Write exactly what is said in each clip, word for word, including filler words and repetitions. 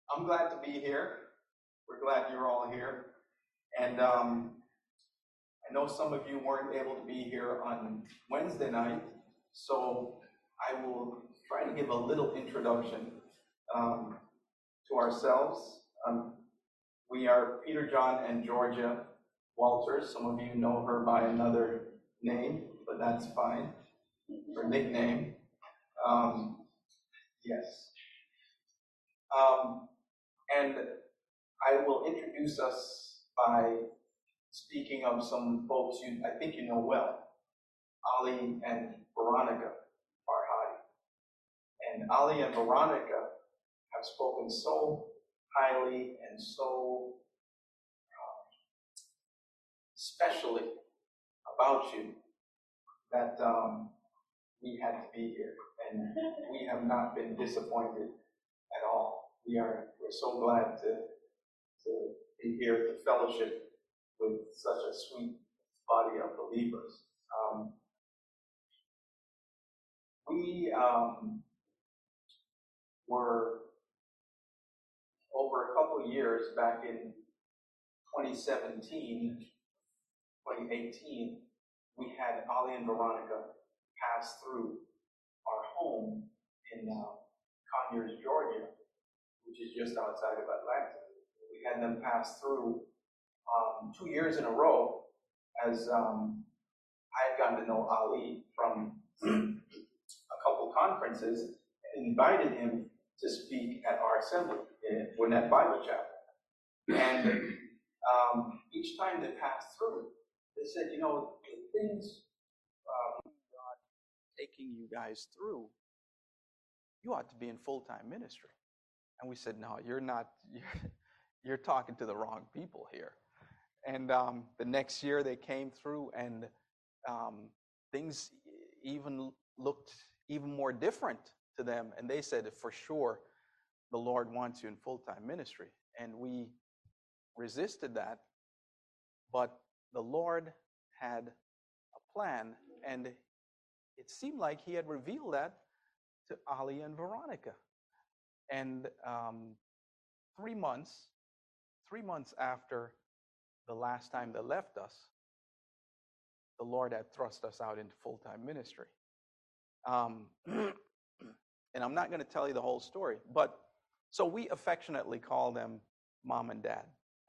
I'm glad to be here. We're glad you're all here. And um, I know some of you weren't able to be here on Wednesday night, so I will try to give a little introduction um, to ourselves. Um, we are Peter, John, and Georgia Walters. Some of you know her by another name, but that's fine. Her nickname. Um, yes. Um, and I will introduce us by speaking of some folks you I think you know well, Ali and Veronica Farhadi. And Ali and Veronica have spoken so highly and so um, specially about you that um, we had to be here, and we have not been disappointed at all. We are we're so glad to to be here to fellowship with such a sweet body of believers. Um, we um, were over a couple of years back in twenty seventeen, twenty eighteen, we had Ali and Veronica pass through our home in uh, Conyers, Georgia, which is just outside of Atlanta. We had them pass through um, two years in a row as um, I had gotten to know Ali from a couple conferences and invited him to speak at our assembly in Gwinnett Bible Chapel. And um, each time they passed through, they said, you know, the things um, God taking you guys through, you ought to be in full-time ministry. And we said, no, you're not, you're, you're talking to the wrong people here. And um, the next year they came through and um, things even looked even more different to them. And they said, for sure, the Lord wants you in full-time ministry. And we resisted that. But the Lord had a plan, and it seemed like he had revealed that to Ali and Veronica. And um, three months, three months after the last time they left us, the Lord had thrust us out into full-time ministry. Um, and I'm not going to tell you the whole story, but so we affectionately call them Mom and Dad.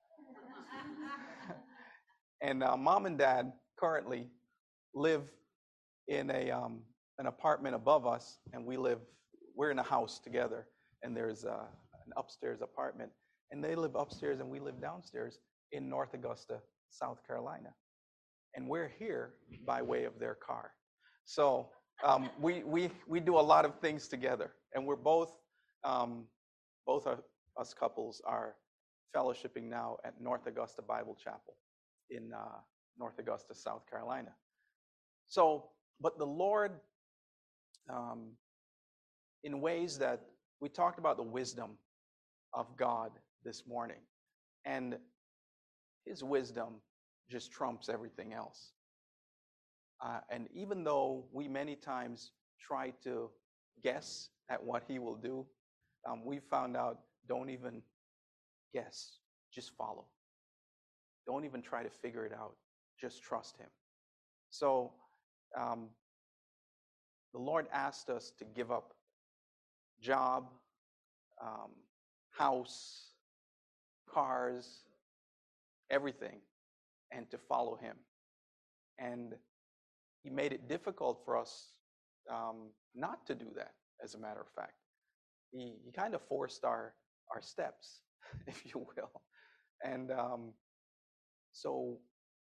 And uh, Mom and Dad currently live in a um, an apartment above us, and we live, we're in a house together, and there's uh, an upstairs apartment, and they live upstairs and we live downstairs in North Augusta, South Carolina. And we're here by way of their car. So um, we, we, we do a lot of things together, and we're both, um, both of us couples are fellowshipping now at North Augusta Bible Chapel in uh, North Augusta, South Carolina. So, but the Lord, um, in ways that we talked about the wisdom of God this morning, and his wisdom just trumps everything else. Uh, and even though we many times try to guess at what he will do, um, we found out, don't even guess, just follow. Don't even try to figure it out, just trust him. So um, the Lord asked us to give up job, um, house, cars, everything, and to follow him. And he made it difficult for us um, not to do that, as a matter of fact. He, he kind of forced our, our steps, if you will. And um, so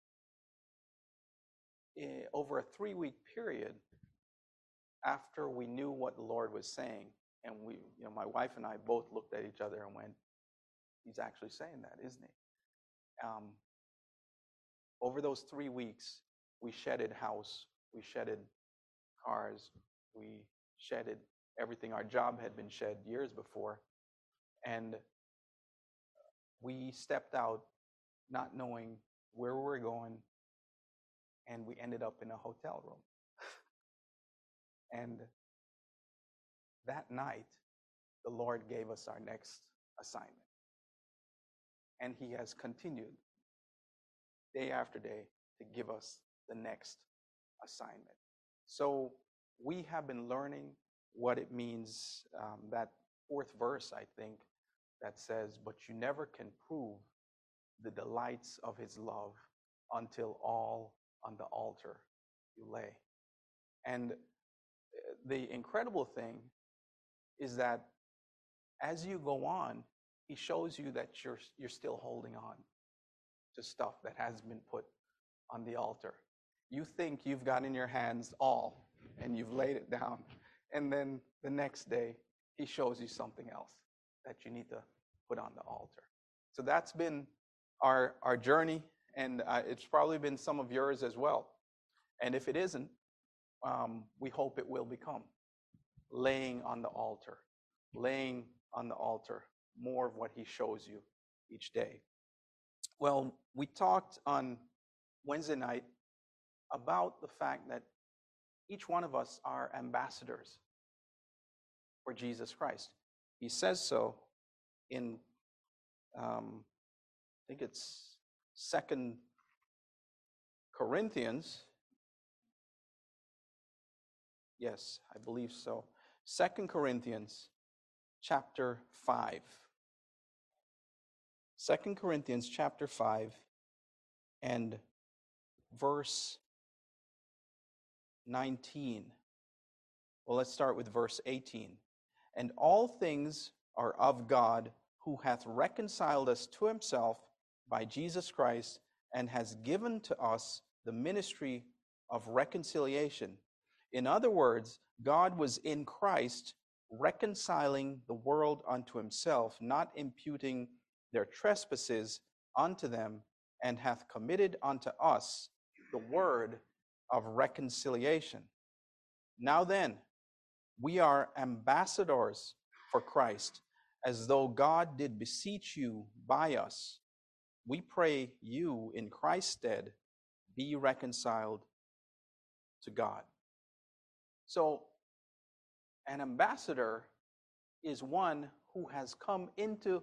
eh, over a three-week period, after we knew what the Lord was saying, and we, you know, my wife and I both looked at each other and went, he's actually saying that, isn't he? Um, over those three weeks, we shedded house, we shedded cars, we shedded everything. Our job had been shed years before, and we stepped out not knowing where we were going, and we ended up in a hotel room. And that night, the Lord gave us our next assignment. And he has continued day after day to give us the next assignment. So we have been learning what it means, um, that fourth verse, I think, that says, but you never can prove the delights of his love until all on the altar you lay. And the incredible thing is that as you go on, he shows you that you're, you're still holding on to stuff that has been put on the altar. You think you've got in your hands all and you've laid it down. And then the next day, he shows you something else that you need to put on the altar. So that's been our, our journey, and uh, it's probably been some of yours as well. And if it isn't, um, we hope it will become laying on the altar, laying on the altar, more of what he shows you each day. Well, we talked on Wednesday night about the fact that each one of us are ambassadors for Jesus Christ. He says so in, um, I think it's Second Corinthians. Yes, I believe so. Second Corinthians chapter five. Second Corinthians chapter five and verse nineteen. Well, let's start with verse eighteen. And all things are of God, who hath reconciled us to himself by Jesus Christ, and has given to us the ministry of reconciliation. In other words, God was in Christ reconciling the world unto himself, not imputing their trespasses unto them, and hath committed unto us the word of reconciliation. Now then, we are ambassadors for Christ, as though God did beseech you by us. We pray you in Christ's stead be reconciled to God. So, an ambassador is one who has come into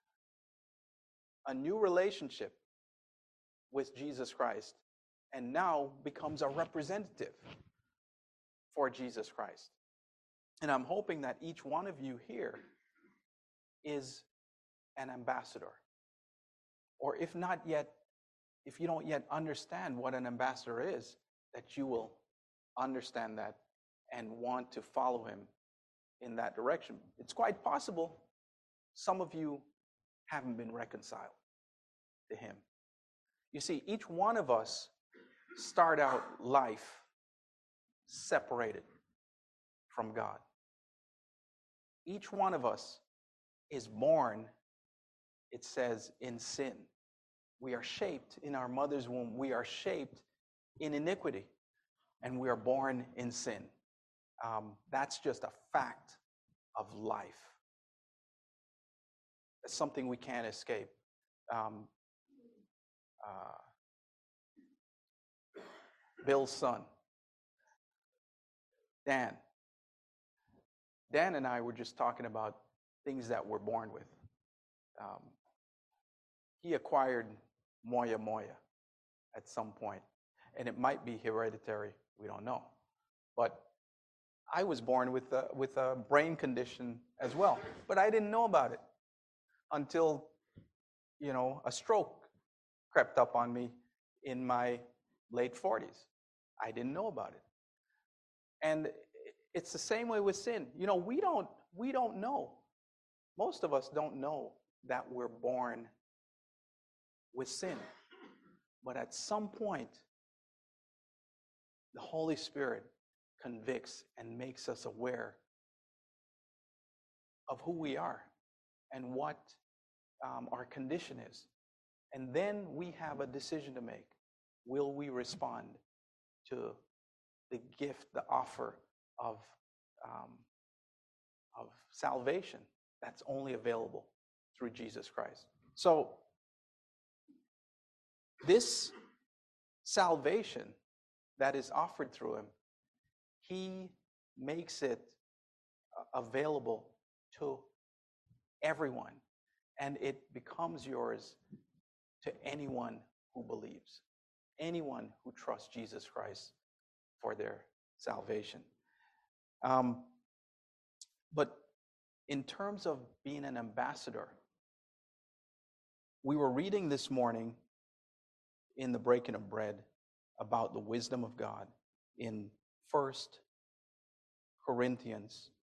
a new relationship with Jesus Christ and now becomes a representative for Jesus Christ. And I'm hoping that each one of you here is an ambassador. Or if not yet, if you don't yet understand what an ambassador is, that you will understand that and want to follow him in that direction. It's quite possible some of you haven't been reconciled to him. You see, each one of us start out life separated from God. Each one of us is born, it says, in sin. We are shaped in our mother's womb. We are shaped in iniquity, and we are born in sin. Um, that's just a fact of life. It's something we can't escape. Um, uh, Bill's son, Dan. Dan and I were just talking about things that we're born with. Um, he acquired moya moya at some point, and it might be hereditary. We don't know. But I was born with a, with a brain condition as well, but I didn't know about it until, you know, a stroke crept up on me in my late forties. I didn't know about it. And it's the same way with sin. You know, we don't we don't know. Most of us don't know that we're born with sin. But at some point, the Holy Spirit convicts and makes us aware of who we are and what um, our condition is. And then we have a decision to make. Will we respond to the gift, the offer of, um, of salvation that's only available through Jesus Christ? So, this salvation that is offered through him, he makes it available to everyone. And it becomes yours to anyone who believes, anyone who trusts Jesus Christ for their salvation. Um, but in terms of being an ambassador, we were reading this morning in the breaking of bread about the wisdom of God in First Corinthians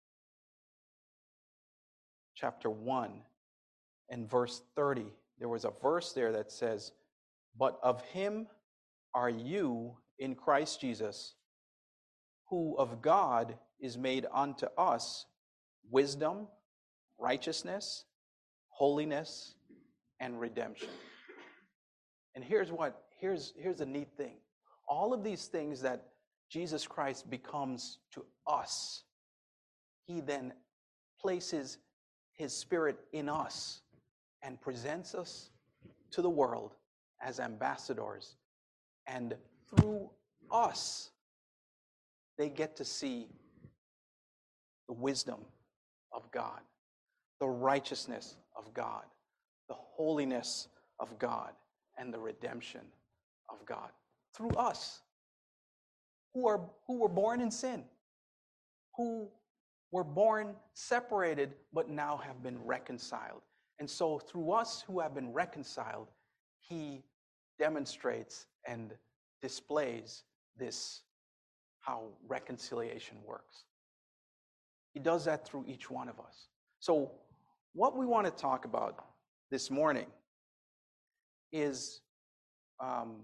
chapter one and verse thirty. There was a verse there that says, "But of him are you in Christ Jesus, who of God is made unto us wisdom, righteousness, holiness, and redemption." And here's what, here's, here's the neat thing. All of these things that Jesus Christ becomes to us, he then places his Spirit in us and presents us to the world as ambassadors. And through us, they get to see the wisdom of God, the righteousness of God, the holiness of God, and the redemption of God. Through us, who are who were born in sin, who were born separated, but now have been reconciled. And so through us who have been reconciled, he demonstrates and displays this, how reconciliation works. He does that through each one of us. So what we want to talk about this morning is, um,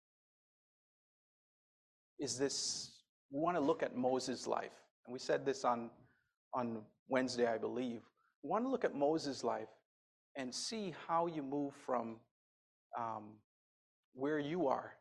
is this, we want to look at Moses' life. And we said this on, on Wednesday, I believe. We want to look at Moses' life and see how you move from um, where you are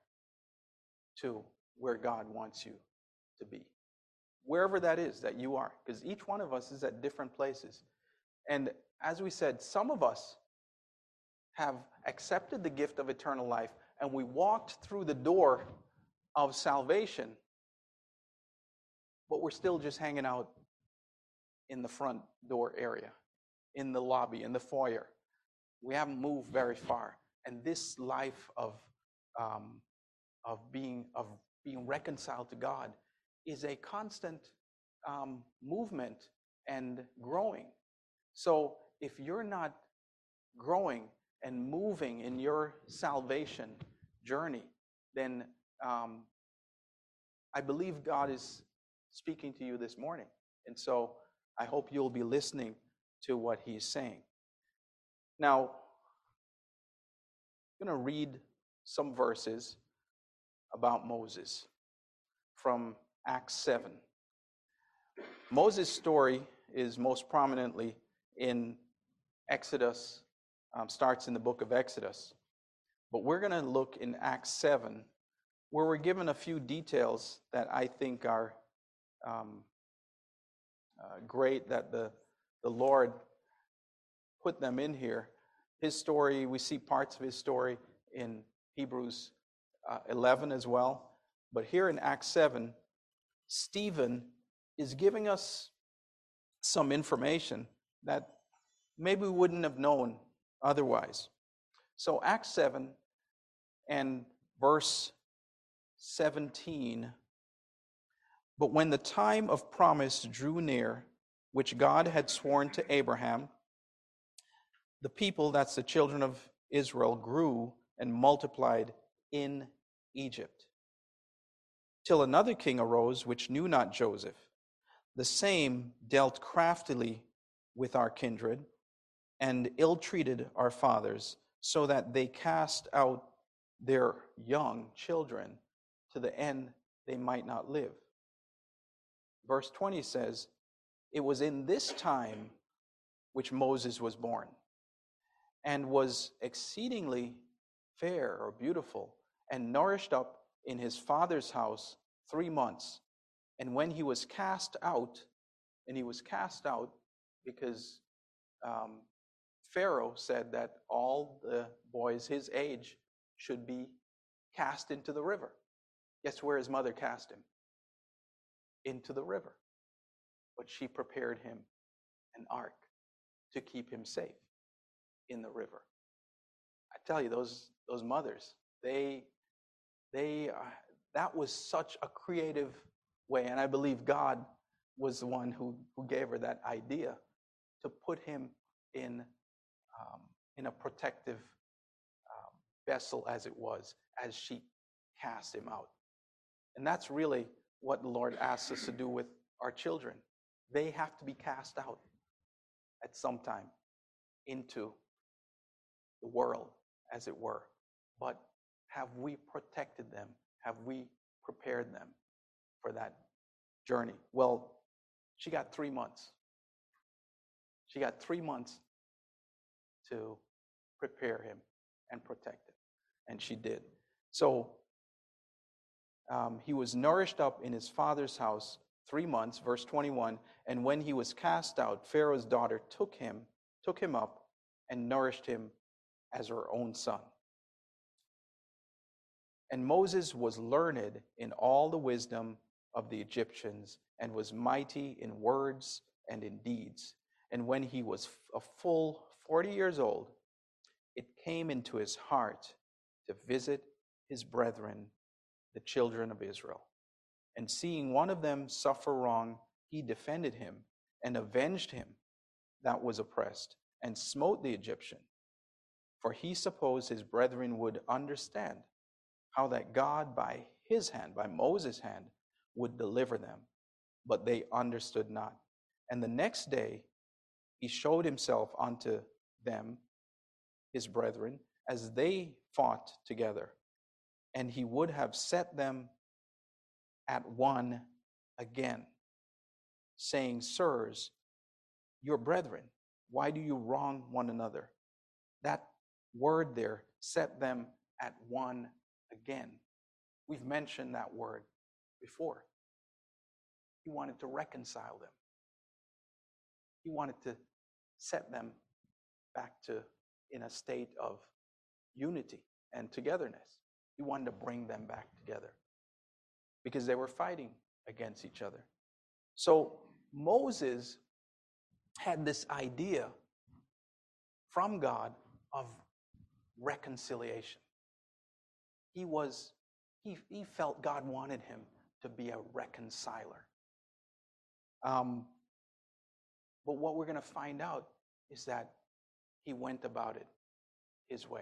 to where God wants you to be. Wherever that is that you are, because each one of us is at different places. And as we said, some of us have accepted the gift of eternal life, and we walked through the door of salvation, but we're still just hanging out in the front door area, in the lobby, in the foyer. We haven't moved very far. And this life of um, of being of being reconciled to God is a constant um, movement and growing. So if you're not growing and moving in your salvation journey, then um, I believe God is speaking to you this morning. And so I hope you'll be listening to what he's saying. Now, I'm going to read some verses about Moses from Acts seven. Moses' story is most prominently in Exodus, um, starts in the book of Exodus. But we're going to look in Acts seven, where we're given a few details that I think are um, uh, great, that the, the Lord put them in here. His story, we see parts of his story in Hebrews uh, eleven as well. But here in Acts seven, Stephen is giving us some information that maybe we wouldn't have known otherwise. So Acts seven and verse seventeen, "But when the time of promise drew near, which God had sworn to Abraham, the people," that's the children of Israel, "grew and multiplied in Egypt, till another king arose which knew not Joseph. The same dealt craftily with our kindred and ill-treated our fathers, so that they cast out their young children to the end they might not live." Verse twenty says, "It was in this time which Moses was born, and was exceedingly fair," or beautiful, "and nourished up in his father's house three months. And when he was cast out," and he was cast out because um, Pharaoh said that all the boys his age should be cast into the river. Guess where his mother cast him? Into the river. But she prepared him an ark to keep him safe. in the river. I tell you, those those mothers, they they uh, that was such a creative way, and I believe God was the one who who gave her that idea to put him in um, in a protective um, vessel, as it was, as she cast him out. And that's really what the Lord asks us to do with our children. They have to be cast out at some time into the world, as it were. But have we protected them? Have we prepared them for that journey? Well, she got three months. She got three months to prepare him and protect him. And she did. So um, he was nourished up in his father's house three months, verse twenty-one. And when he was cast out, Pharaoh's daughter took him, took him up and nourished him as her own son. And Moses was learned in all the wisdom of the Egyptians and was mighty in words and in deeds. And when he was a full forty years old, it came into his heart to visit his brethren, the children of Israel. And seeing one of them suffer wrong, he defended him and avenged him that was oppressed and smote the Egyptian. For he supposed his brethren would understand how that God by his hand, by Moses' hand, would deliver them. But they understood not. And the next day he showed himself unto them, his brethren, as they fought together. And he would have set them at one again, saying, Sirs, your brethren, why do you wrong one another? That word there, set them at one again. We've mentioned that word before. He wanted to reconcile them. He wanted to set them back to in a state of unity and togetherness. He wanted to bring them back together because they were fighting against each other. So Moses had this idea from God of reconciliation. He was, he, he felt God wanted him to be a reconciler. Um, but what we're going to find out is that he went about it his way.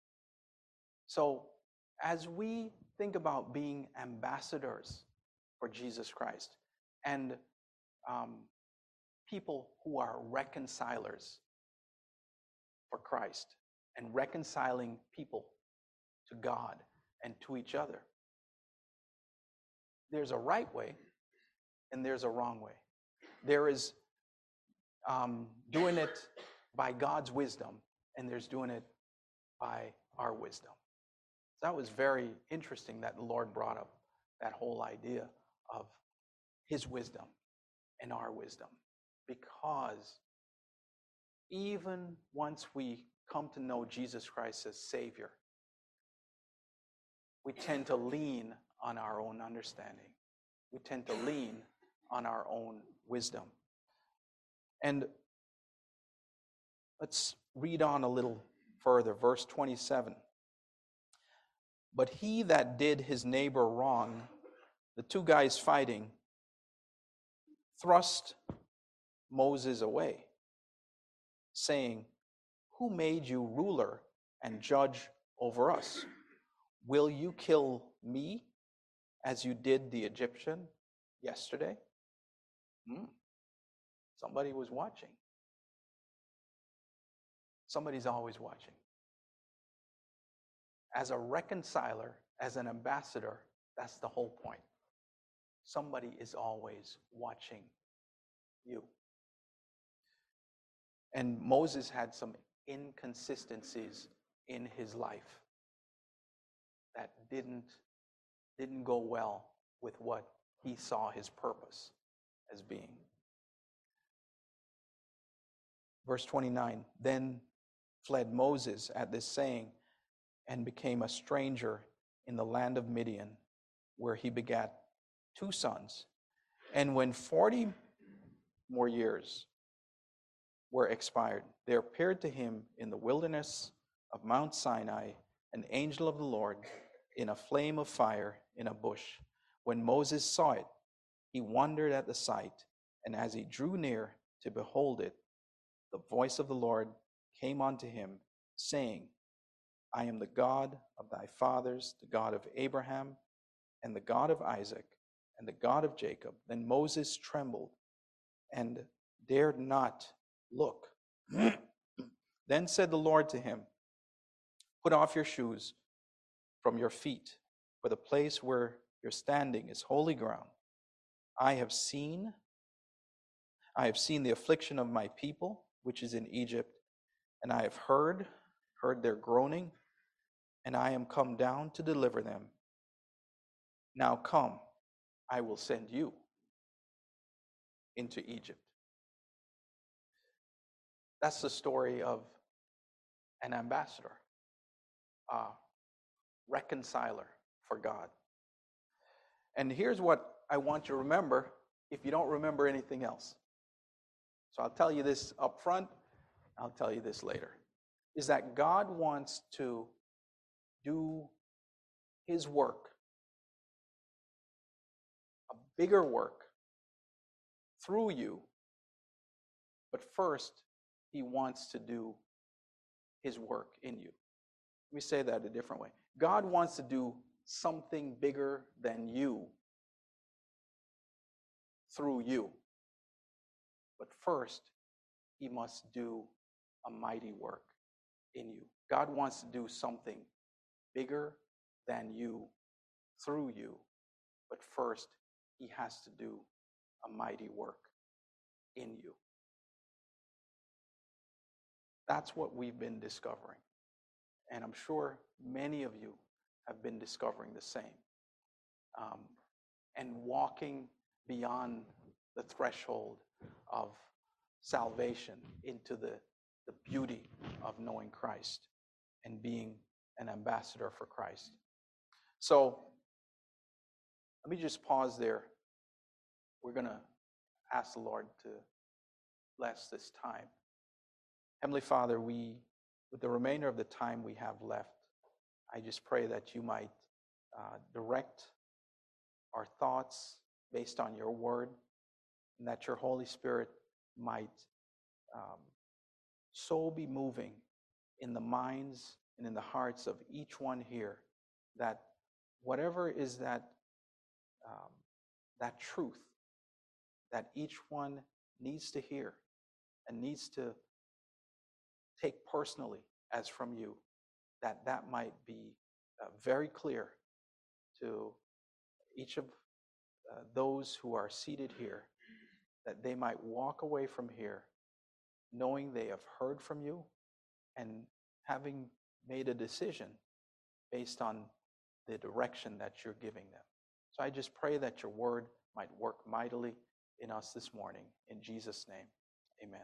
So as we think about being ambassadors for Jesus Christ and um, people who are reconcilers for Christ and reconciling people to God and to each other, there's a right way and there's a wrong way. There is um, doing it by God's wisdom, and there's doing it by our wisdom. So that was very interesting that the Lord brought up that whole idea of his wisdom and our wisdom. Because even once we come to know Jesus Christ as Savior, we tend to lean on our own understanding. We tend to lean on our own wisdom. And let's read on a little further, verse twenty-seven. But he that did his neighbor wrong, the two guys fighting, thrust Moses away, saying, Who made you ruler and judge over us? Will you kill me as you did the Egyptian yesterday? Hmm. Somebody was watching. Somebody's always watching. As a reconciler, as an ambassador, that's the whole point. Somebody is always watching you. And Moses had some inconsistencies in his life that didn't, didn't go well with what he saw his purpose as being. Verse twenty-nine, then fled Moses at this saying and became a stranger in the land of Midian, where he begat two sons. And when forty more years were expired. There appeared to him in the wilderness of Mount Sinai an angel of the Lord in a flame of fire in a bush. When Moses saw it, he wondered at the sight, and as he drew near to behold it, the voice of the Lord came unto him, saying, I am the God of thy fathers, the God of Abraham, and the God of Isaac, and the God of Jacob. Then Moses trembled and dared not look. Then said the Lord to him, Put off your shoes from your feet, for the place where you're standing is holy ground. I have seen, I have seen the affliction of my people, which is in Egypt, and I have heard, heard their groaning, and I am come down to deliver them. Now come, I will send you into Egypt. That's the story of an ambassador, a reconciler for God. And here's what I want you to remember if you don't remember anything else. So I'll tell you this up front, I'll tell you this later, is that God wants to do his work, a bigger work through you, but first he wants to do his work in you. Let me say that a different way. God wants to do something bigger than you through you. But first, he must do a mighty work in you. God wants to do something bigger than you through you. But first, he has to do a mighty work in you. That's what we've been discovering. And I'm sure many of you have been discovering the same. Um, and walking beyond the threshold of salvation into the, the beauty of knowing Christ and being an ambassador for Christ. So let me just pause there. We're going to ask the Lord to bless this time. Heavenly Father, we, with the remainder of the time we have left, I just pray that you might uh, direct our thoughts based on your word, and that your Holy Spirit might um, so be moving in the minds and in the hearts of each one here, that whatever is that um, that truth that each one needs to hear and needs to take personally as from you, that that might be uh, very clear to each of uh, those who are seated here, that they might walk away from here knowing they have heard from you and having made a decision based on the direction that you're giving them. So I just pray that your word might work mightily in us this morning. In Jesus' name, amen.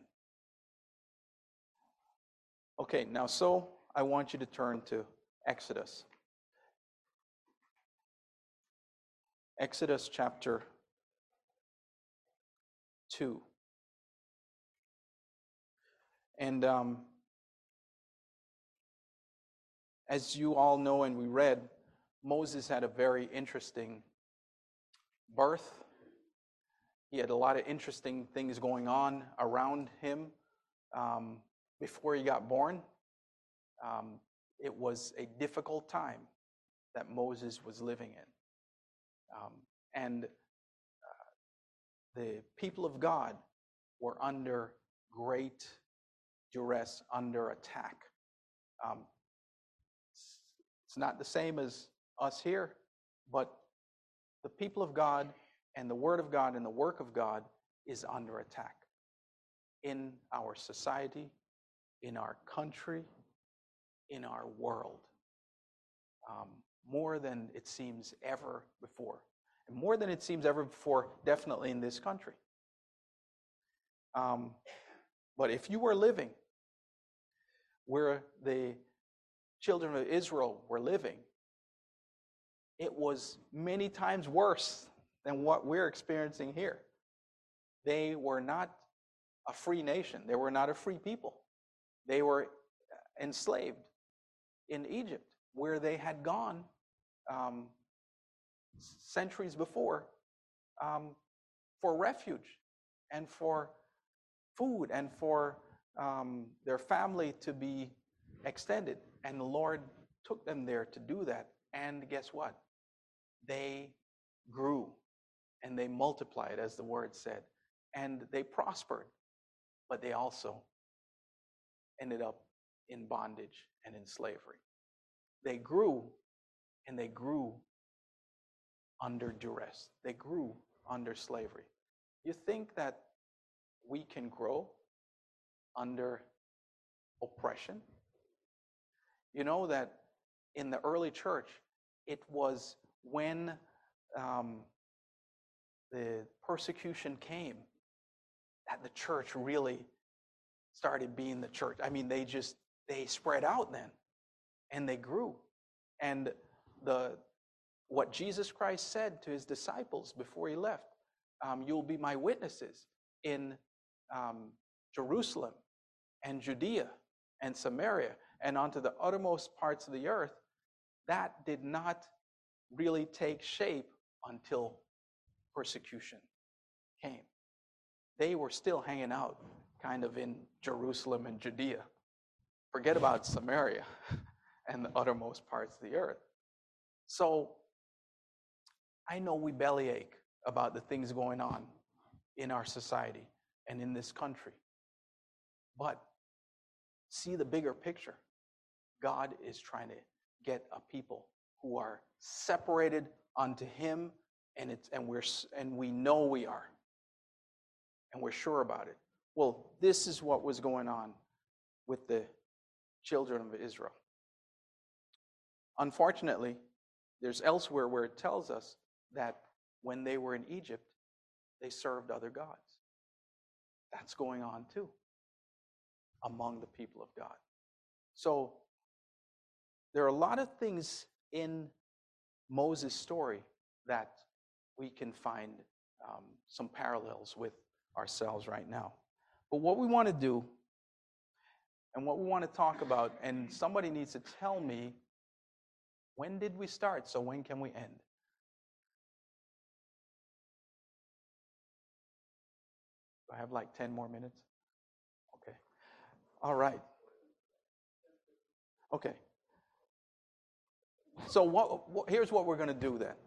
Okay, now so I want you to turn to Exodus. Exodus chapter two. And um, as you all know and we read, Moses had a very interesting birth. He had a lot of interesting things going on around him um, before he got born. Um, it was a difficult time that Moses was living in. Um, and uh, the people of God were under great duress, under attack. Um, it's, it's not the same as us here, but the people of God and the Word of God and the work of God is under attack in our society, in our country, in our world, um, more than it seems ever before. And more than it seems ever before, definitely in this country. Um, but if you were living where the children of Israel were living, it was many times worse than what we're experiencing here. They were not a free nation. They were not a free people. They were enslaved in Egypt, where they had gone um, centuries before um, for refuge and for food and for um, their family to be extended. And the Lord took them there to do that. And guess what? They grew and they multiplied, as the word said, and they prospered, but they also ended up in bondage and in slavery. They grew, and they grew under duress. They grew under slavery. You think that we can grow under oppression? You know that in the early church, it was when um, the persecution came that the church really started being the church. I mean, they just, they spread out then, and they grew. And the what Jesus Christ said to his disciples before he left, um, you'll be my witnesses in um, Jerusalem and Judea and Samaria and onto the uttermost parts of the earth, that did not really take shape until persecution came. They were still hanging out kind of in Jerusalem and Judea. Forget about Samaria and the uttermost parts of the earth. So I know we bellyache about the things going on in our society and in this country. But see the bigger picture. God is trying to get a people who are separated unto him, and it's and we're and we know we are. And we're sure about it. Well, this is what was going on with the children of Israel. Unfortunately, there's elsewhere where it tells us that when they were in Egypt, they served other gods. That's going on too among the people of God. So there are a lot of things in Moses' story that we can find um, some parallels with ourselves right now. But what we want to do and what we want to talk about, and somebody needs to tell me, when did we start? So when can we end? Do I have like ten more minutes? Okay. All right. Okay. So what, what, here's what we're going to do then.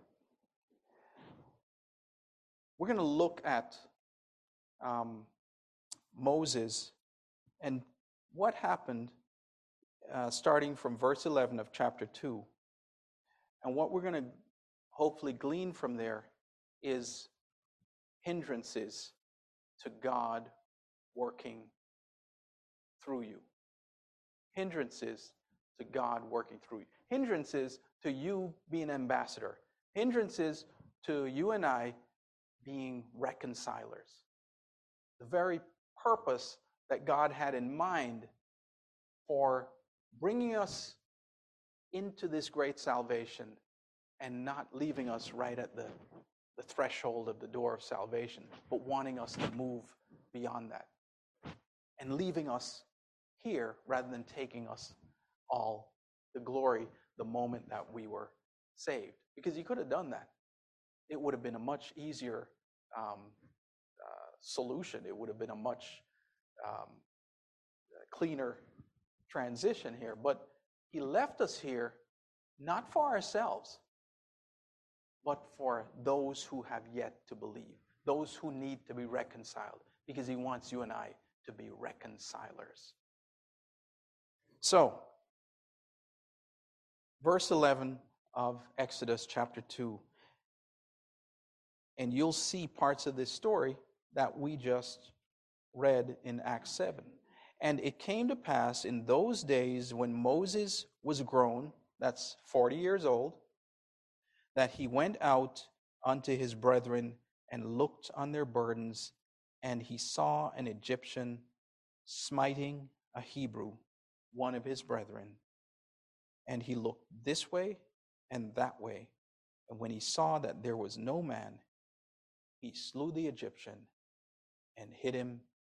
We're going to look at um, Moses and what happened uh, starting from verse eleven of chapter two. And what we're going to hopefully glean from there is hindrances to God working through you. Hindrances to God working through you. Hindrances to you being an ambassador. Hindrances to you and I being reconcilers. The very purpose that God had in mind for bringing us into this great salvation and not leaving us right at the, the threshold of the door of salvation, but wanting us to move beyond that and leaving us here rather than taking us all the glory the moment that we were saved. Because he could have done that. It would have been a much easier um, uh, solution. It would have been a much um, cleaner transition here. But he left us here not for ourselves, but for those who have yet to believe, those who need to be reconciled, because he wants you and I to be reconcilers. So, verse eleven of Exodus chapter two. And you'll see parts of this story that we just read in Acts seven. And it came to pass in those days when Moses was grown, that's forty years old, that he went out unto his brethren and looked on their burdens, and he saw an Egyptian smiting a Hebrew, one of his brethren. And he looked this way and that way. And when he saw that there was no man, he slew the Egyptian and hid him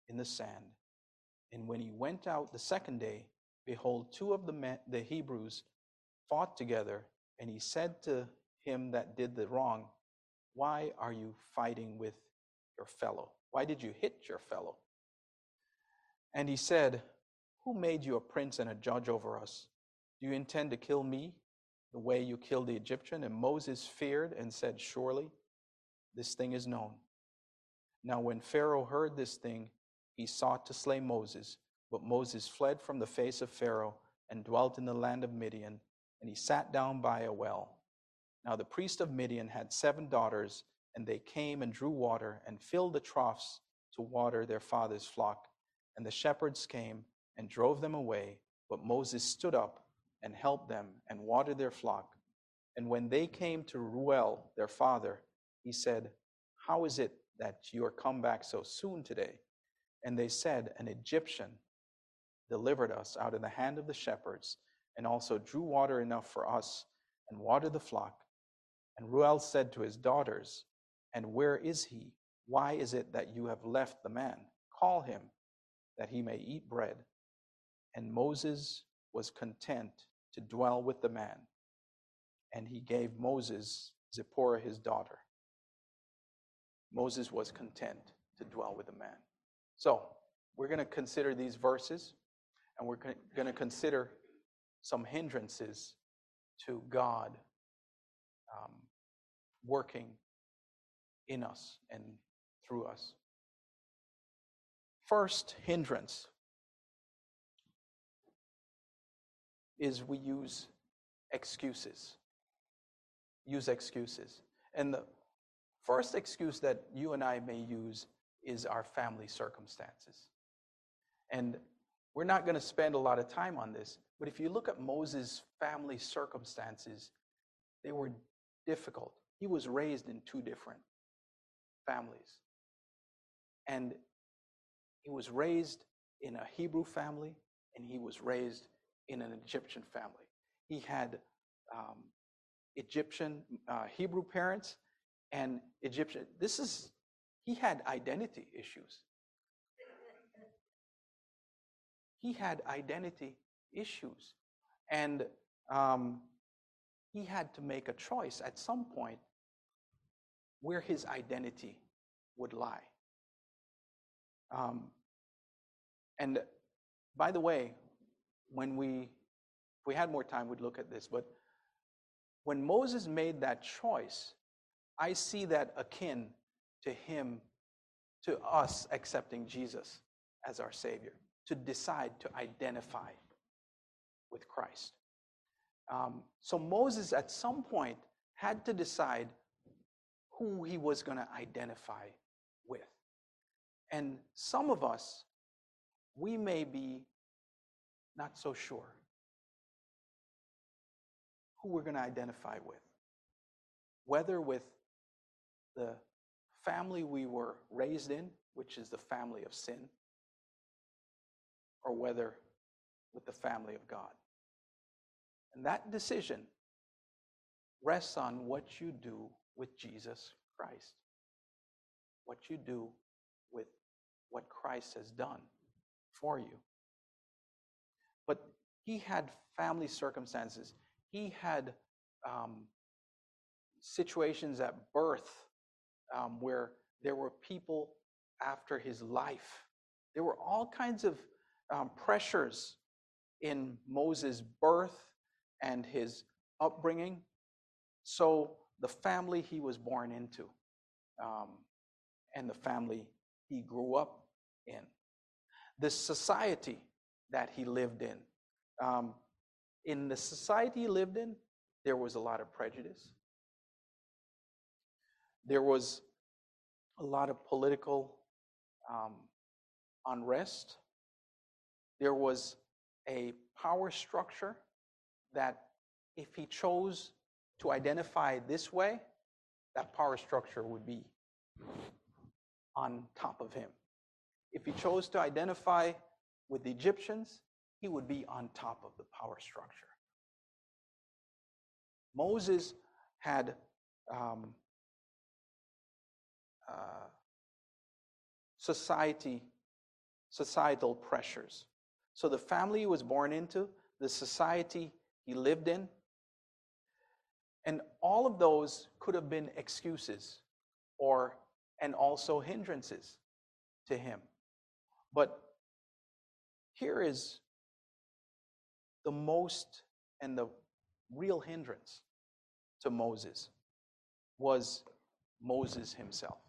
in the sand. And when he went out the second day, behold, two of the men, the Hebrews fought together, and he said to him that did the wrong, why are you fighting with your fellow? Why did you hit your fellow? And he said, who made you a prince and a judge over us? Do you intend to kill me the way you killed the Egyptian? And Moses feared and said, surely this thing is known. Now when Pharaoh heard this thing, he sought to slay Moses, but Moses fled from the face of Pharaoh and dwelt in the land of Midian, and he sat down by a well. Now the priest of Midian had seven daughters, and they came and drew water and filled the troughs to water their father's flock. And the shepherds came and drove them away, but Moses stood up and helped them and watered their flock. And when they came to Reuel, their father, he said, how is it that you are come back so soon today? And they said, an Egyptian delivered us out of the hand of the shepherds, and also drew water enough for us and watered the flock. And Reuel said to his daughters, and where is he? Why is it that you have left the man? Call him, that he may eat bread. And Moses was content to dwell with the man, and he gave Moses Zipporah his daughter. Moses was content to dwell with the man. So we're going to consider these verses, and we're going to consider some hindrances to God um, working in us and through us. First hindrance is we use excuses. Use excuses. And the first excuse that you and I may use is our family circumstances. And we're not going to spend a lot of time on this, but if you look at Moses' family circumstances, they were difficult. He was raised in two different families. And he was raised in a Hebrew family, and he was raised in an Egyptian family. He had um, Egyptian, uh, Hebrew parents and Egyptian. This is, he had identity issues. He had identity issues. And um, he had to make a choice at some point where his identity would lie. Um, and by the way, when we, if we had more time, we'd look at this, but when Moses made that choice, I see that akin to him, to us accepting Jesus as our Savior, to decide to identify with Christ. Um, so Moses at some point had to decide who he was going to identify with. And some of us, we may be not so sure who we're going to identify with. Whether with the family we were raised in, which is the family of sin, or whether with the family of God. And that decision rests on what you do with Jesus Christ. What you do with what Christ has done for you. But he had family circumstances. He had um, situations at birth um, where there were people after his life. There were all kinds of um, pressures in Moses' birth and his upbringing. So the family he was born into, um, and the family he grew up in, the society that he lived in. Um, in the society he lived in, there was a lot of prejudice. There was a lot of political um, unrest. There was a power structure that if he chose to identify this way, that power structure would be on top of him. If he chose to identify with the Egyptians, he would be on top of the power structure. Moses had um, uh, society societal pressures. So the family he was born into, the society he lived in, and all of those could have been excuses or and also hindrances to him. But here is the most and the real hindrance to Moses was Moses himself.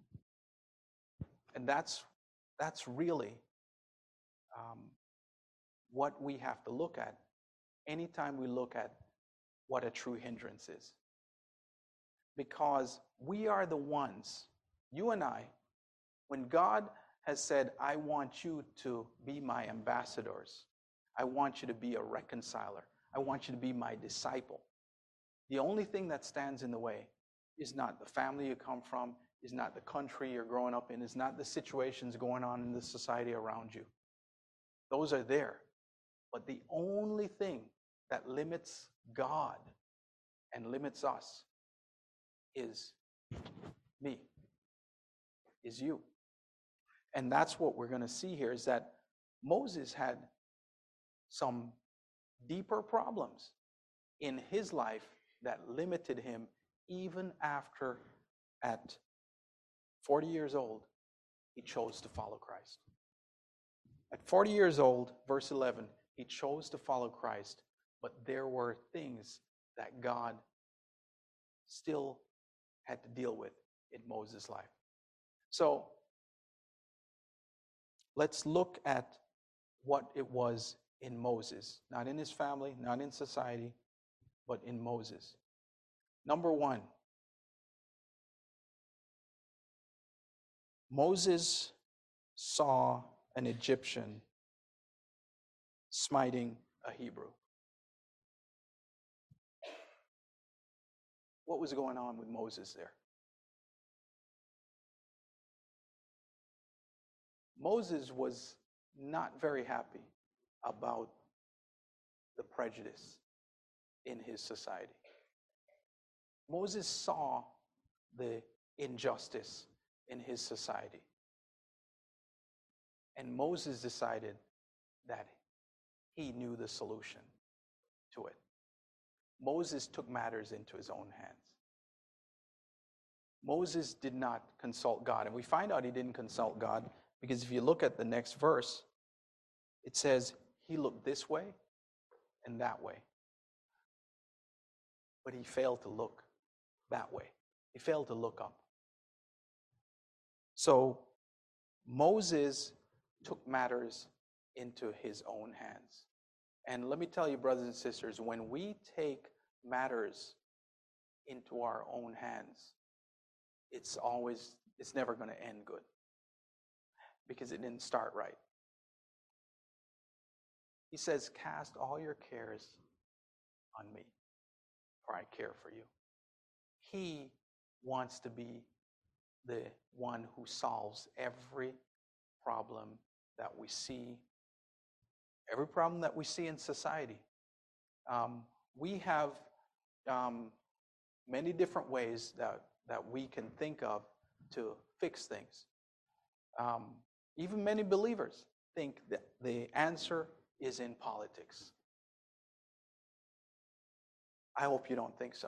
And that's that's really um, what we have to look at anytime we look at what a true hindrance is. Because we are the ones, you and I, when God has said, I want you to be my ambassadors, I want you to be a reconciler, I want you to be my disciple. The only thing that stands in the way is not the family you come from, is not the country you're growing up in, is not the situations going on in the society around you. Those are there. But the only thing that limits God and limits us is me, is you. And that's what we're going to see here, is that Moses had some deeper problems in his life that limited him even after, at forty years old, he chose to follow Christ. At forty years old, verse eleven, he chose to follow Christ, but there were things that God still had to deal with in Moses' life. So let's look at what it was in Moses, not in his family, not in society, but in Moses. Number one, Moses saw an Egyptian smiting a Hebrew. What was going on with Moses there? Moses was not very happy about the prejudice in his society. Moses saw the injustice in his society. And Moses decided that he knew the solution to it. Moses took matters into his own hands. Moses did not consult God. And we find out he didn't consult God because if you look at the next verse, it says he looked this way and that way. But he failed to look that way. He failed to look up. So Moses took matters into his own hands. And let me tell you, brothers and sisters, when we take matters into our own hands, it's always, it's never going to end good because it didn't start right. He says, cast all your cares on me, for I care for you. He wants to be the one who solves every problem that we see, every problem that we see in society. Um, we have um, many different ways that, that we can think of to fix things. Um, even many believers think that the answer is in politics. I hope you don't think so.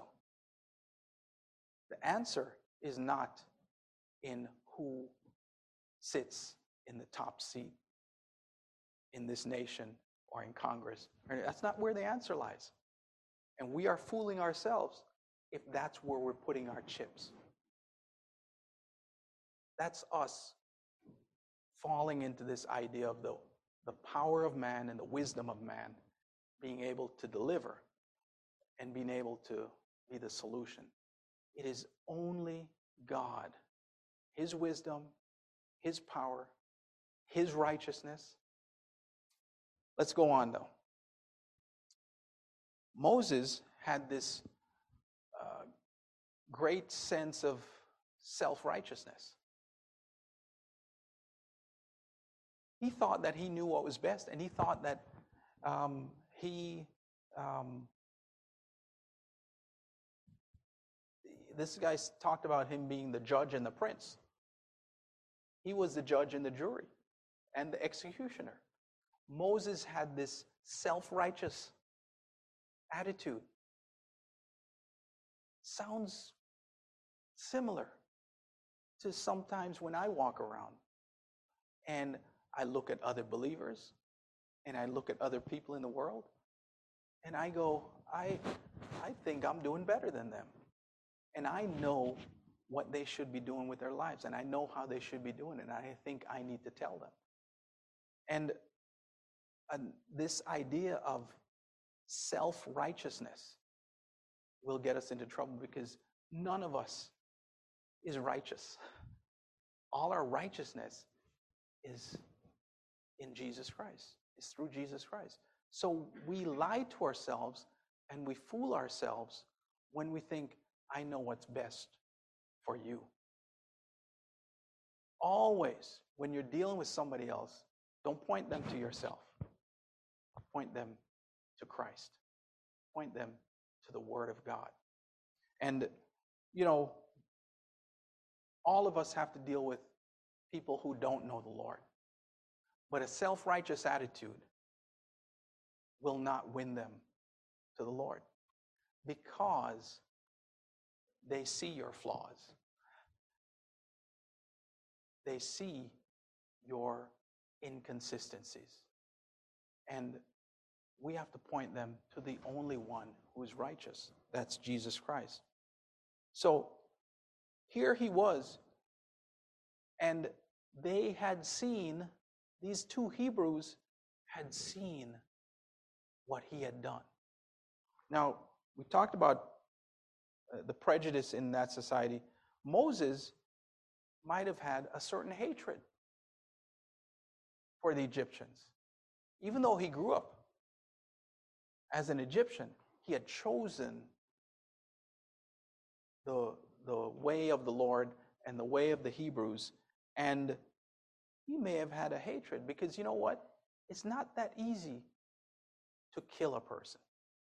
The answer is not in who sits in the top seat in this nation or in Congress. That's not where the answer lies. And we are fooling ourselves if that's where we're putting our chips. That's us falling into this idea of the, the power of man and the wisdom of man being able to deliver and being able to be the solution. It is only God, His wisdom, His power, His righteousness. Let's go on, though. Moses had this uh, great sense of self-righteousness. He thought that he knew what was best, and he thought that um, he... Um, this guy talked about him being the judge and the prince. He was the judge and the jury. and the executioner. Moses had this self-righteous attitude. Sounds similar to sometimes when I walk around and I look at other believers and I look at other people in the world and I go, I, I think I'm doing better than them. And I know what they should be doing with their lives, and I know how they should be doing it, and I think I need to tell them. And uh, this idea of self-righteousness will get us into trouble because none of us is righteous. All our righteousness is in Jesus Christ. It's through Jesus Christ. So we lie to ourselves and we fool ourselves when we think, I know what's best for you. Always, when you're dealing with somebody else, don't point them to yourself. Point them to Christ. Point them to the Word of God. And, you know, all of us have to deal with people who don't know the Lord. But a self-righteous attitude will not win them to the Lord because they see your flaws. They see your inconsistencies. And we have to point them to the only one who is righteous. That's Jesus Christ. So here he was, and they had seen, these two Hebrews had seen what he had done. Now, we talked about uh, the prejudice in that society. Moses might have had a certain hatred for the Egyptians. Even though he grew up as an Egyptian, he had chosen the, the way of the Lord and the way of the Hebrews, and he may have had a hatred because, you know what? It's not that easy to kill a person.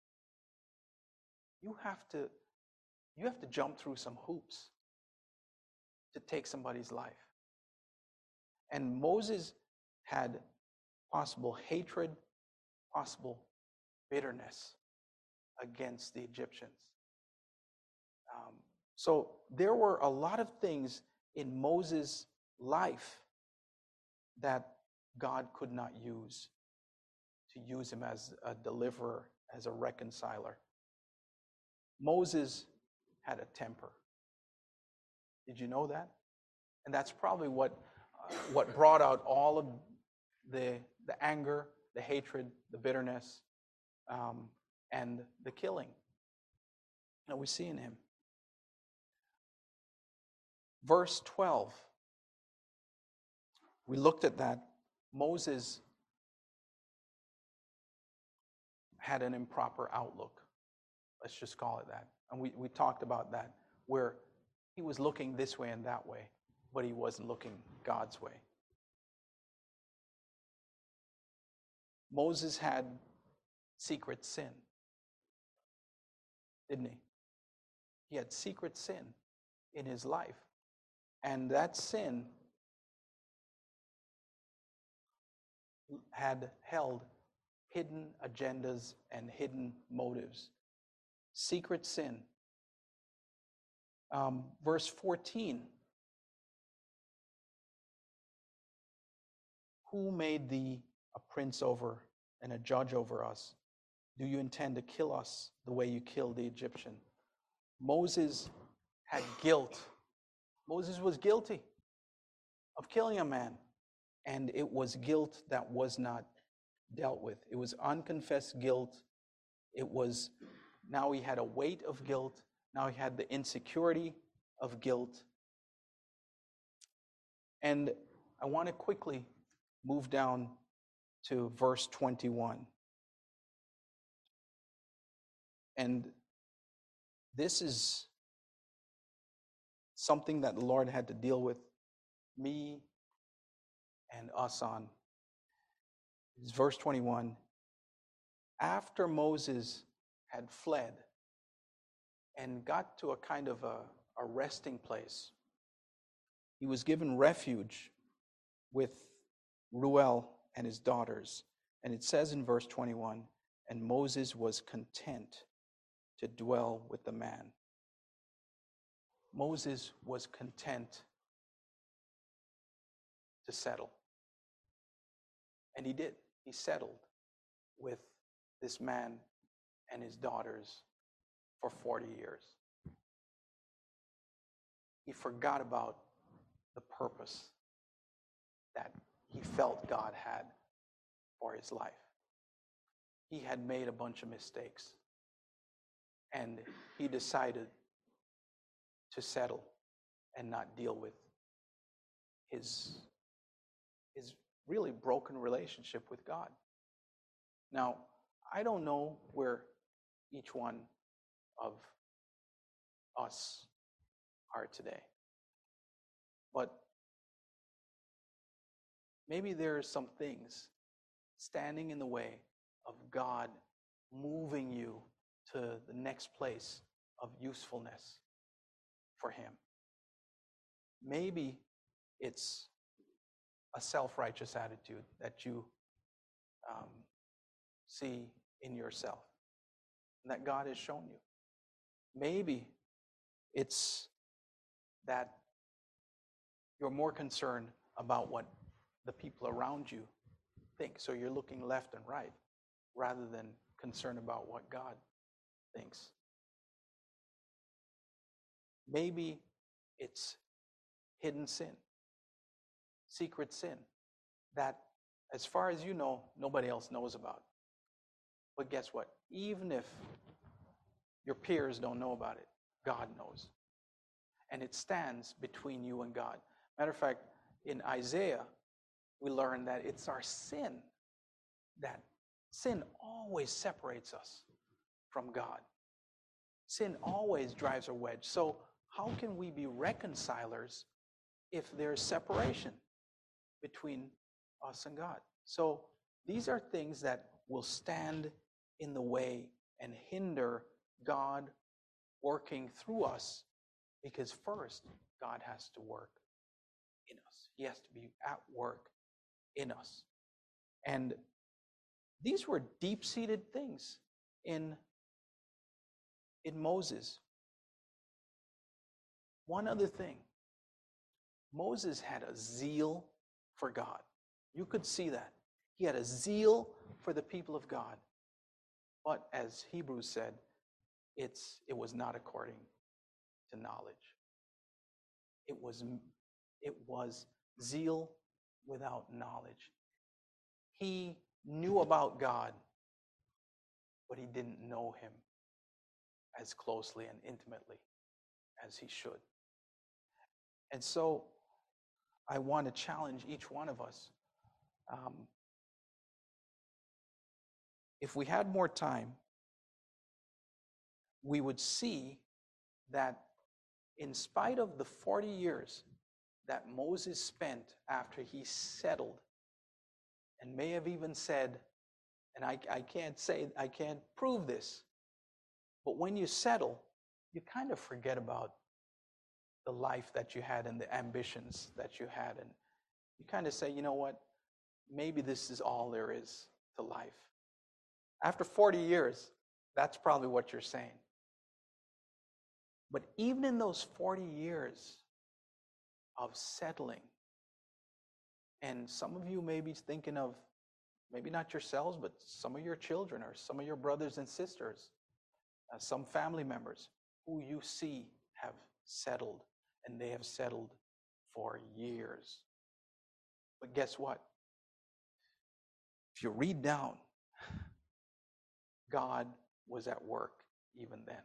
You have to, you have to jump through some hoops to take somebody's life. And Moses had possible hatred, possible bitterness against the Egyptians. Um, so there were a lot of things in Moses' life that God could not use to use him as a deliverer, as a reconciler. Moses had a temper. Did you know that? And that's probably what uh, what brought out all of the the anger, the hatred, the bitterness, um, and the killing that we see in him. Verse twelve. We looked at that. Moses had an improper outlook. Let's just call it that. And we, we talked about that, where he was looking this way and that way, but he wasn't looking God's way. Moses had secret sin, didn't he? He had secret sin in his life. And that sin had held hidden agendas and hidden motives. Secret sin. Um, verse fourteen. Who made thee a prince over and a judge over us? Do you intend to kill us the way you killed the Egyptian? Moses had guilt. Moses was guilty of killing a man. And it was guilt that was not dealt with. It was unconfessed guilt. It was, now he had a weight of guilt. Now he had the insecurity of guilt. And I want to quickly move down to verse twenty-one. And this is something that the Lord had to deal with me and us on. It's verse twenty-one. After Moses had fled and got to a kind of a, a resting place, he was given refuge with Reuel and his daughters. And it says in verse twenty-one, and Moses was content to dwell with the man. Moses was content to settle. And he did. He settled with this man and his daughters for forty years. He forgot about the purpose that he felt God had for his life. He had made a bunch of mistakes, and he decided to settle and not deal with his, his really broken relationship with God. Now, I don't know where each one of us are today, but maybe there are some things standing in the way of God moving you to the next place of usefulness for him. Maybe it's a self-righteous attitude that you um, see in yourself and that God has shown you. Maybe it's that you're more concerned about what the people around you think. So you're looking left and right rather than concerned about what God thinks. Maybe it's hidden sin, secret sin, that as far as you know, nobody else knows about. But guess what? Even if your peers don't know about it, God knows. And it stands between you and God. Matter of fact, in Isaiah, we learn that it's our sin that sin always separates us from God. Sin always drives a wedge. So how can we be reconcilers if there's separation between us and God? So these are things that will stand in the way and hinder God working through us, because first, God has to work in us. He has to be at work in us. And these were deep-seated things in, in Moses. One other thing, Moses had a zeal for God. You could see that. He had a zeal for the people of God. But as Hebrews said, it's, it was not according to knowledge. It was, it was zeal without knowledge. He knew about God, but he didn't know him as closely and intimately as he should. And so I want to challenge each one of us. Um, if we had more time, we would see that in spite of the forty years that Moses spent after he settled, and may have even said, and I, I can't say, I can't prove this, but when you settle, you kind of forget about the life that you had and the ambitions that you had. And you kind of say, you know what, maybe this is all there is to life. After forty years, that's probably what you're saying. But even in those forty years of settling, and some of you may be thinking of, maybe not yourselves, but some of your children or some of your brothers and sisters, uh, some family members who you see have settled, and they have settled for years. But guess what? If you read down, God was at work even then.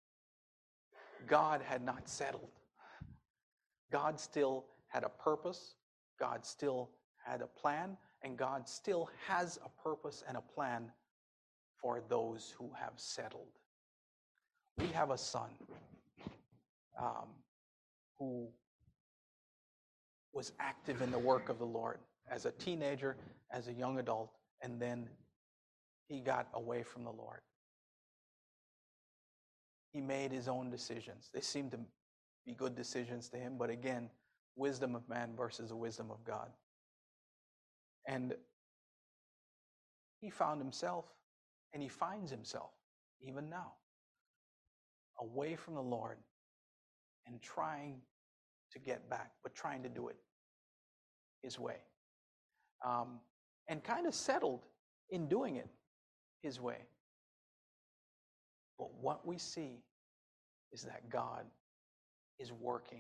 God had not settled. God still had a purpose. God still had a plan. And God still has a purpose and a plan for those who have settled. We have a son um, who was active in the work of the Lord as a teenager, as a young adult, and then he got away from the Lord. He made his own decisions. They seemed to be good decisions to him, but again, wisdom of man versus the wisdom of God. And he found himself, and he finds himself, even now, away from the Lord and trying to get back, but trying to do it his way. Um, and kind of settled in doing it his way. But what we see is that God is working.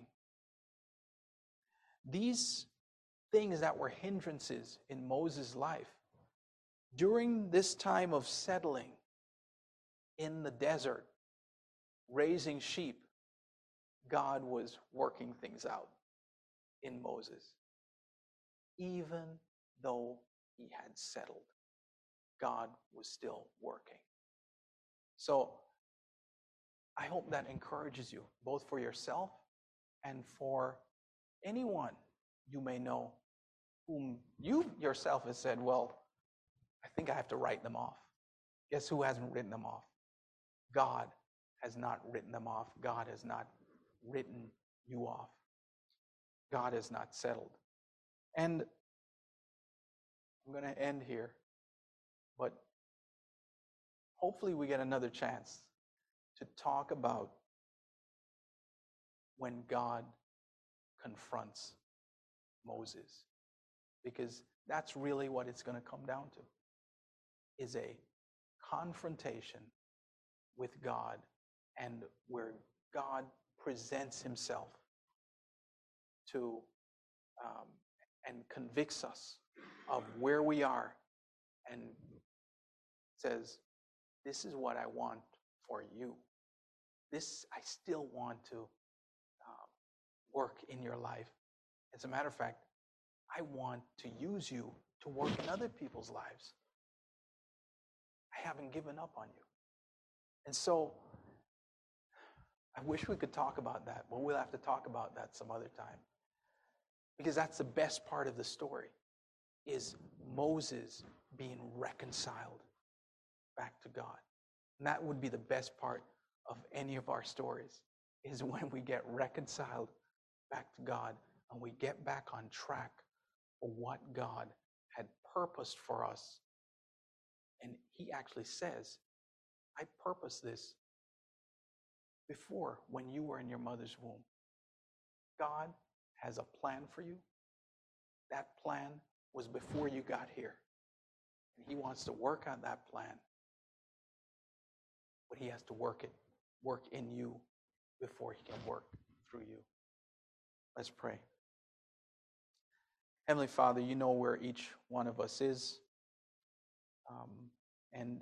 These things that were hindrances in Moses' life, during this time of settling in the desert, raising sheep, God was working things out in Moses. Even though he had settled, God was still working. So I hope that encourages you, both for yourself and for anyone you may know whom you yourself have said, well, I think I have to write them off. Guess who hasn't written them off? God has not written them off. God has not written you off. God has not settled. And I'm going to end here, but hopefully we get another chance to talk about when God confronts Moses, because that's really what it's going to come down to, is a confrontation with God, and where God presents himself to um, and convicts us of where we are and says, this is what I want for you. This I still want to um, work in your life. As a matter of fact, I want to use you to work in other people's lives. I haven't given up on you. And so I wish we could talk about that, but we'll have to talk about that some other time. Because that's the best part of the story, is Moses being reconciled back to God. And that would be the best part of any of our stories, is when we get reconciled back to God and we get back on track for what God had purposed for us. And he actually says, I purposed this before, when you were in your mother's womb. God has a plan for you. That plan was before you got here. And he wants to work on that plan. But he has to work it, work in you before he can work through you. Let's pray. Heavenly Father, you know where each one of us is. Um, and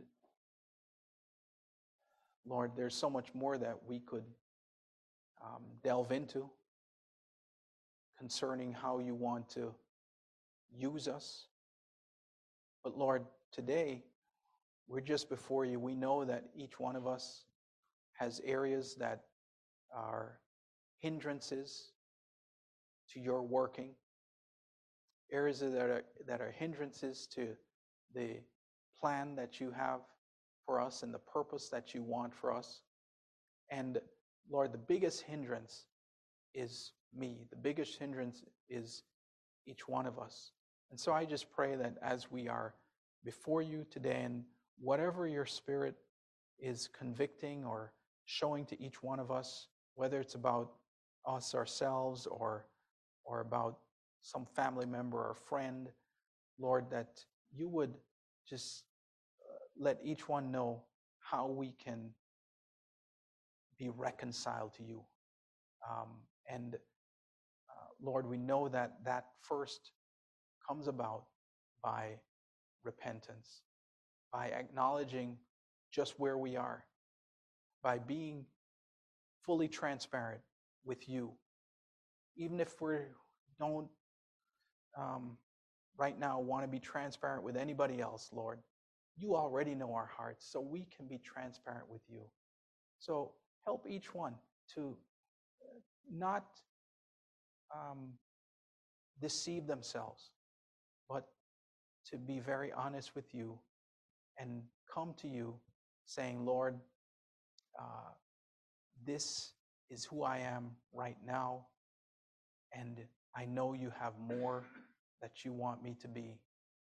Lord, there's so much more that we could um, delve into concerning how you want to use us. But Lord, today, we're just before you. We know that each one of us has areas that are hindrances to your working, areas that are, that are hindrances to the plan that you have for us and the purpose that you want for us. And Lord, the biggest hindrance is me. The biggest hindrance is each one of us. And so I just pray that as we are before you today, and whatever your Spirit is convicting or showing to each one of us, whether it's about us ourselves or or about some family member or friend, Lord, that you would just uh, let each one know how we can be reconciled to you. Um, and uh, Lord, we know that that first comes about by repentance, by acknowledging just where we are, by being fully transparent with you. Even if we don't um, right now want to be transparent with anybody else, Lord, you already know our hearts, so we can be transparent with you. So help each one to not um, deceive themselves, but to be very honest with you and come to you saying, Lord, uh, this is who I am right now, and I know you have more that you want me to be.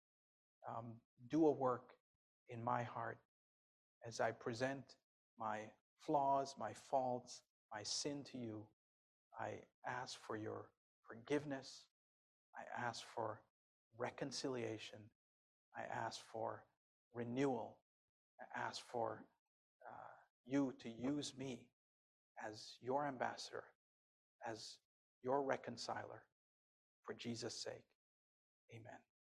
um, do a work in my heart as I present my flaws, my faults, my sin to you. I ask for your forgiveness. I ask for reconciliation. I ask for renewal. I ask for uh, you to use me as your ambassador, as your reconciler, for Jesus' sake. Amen.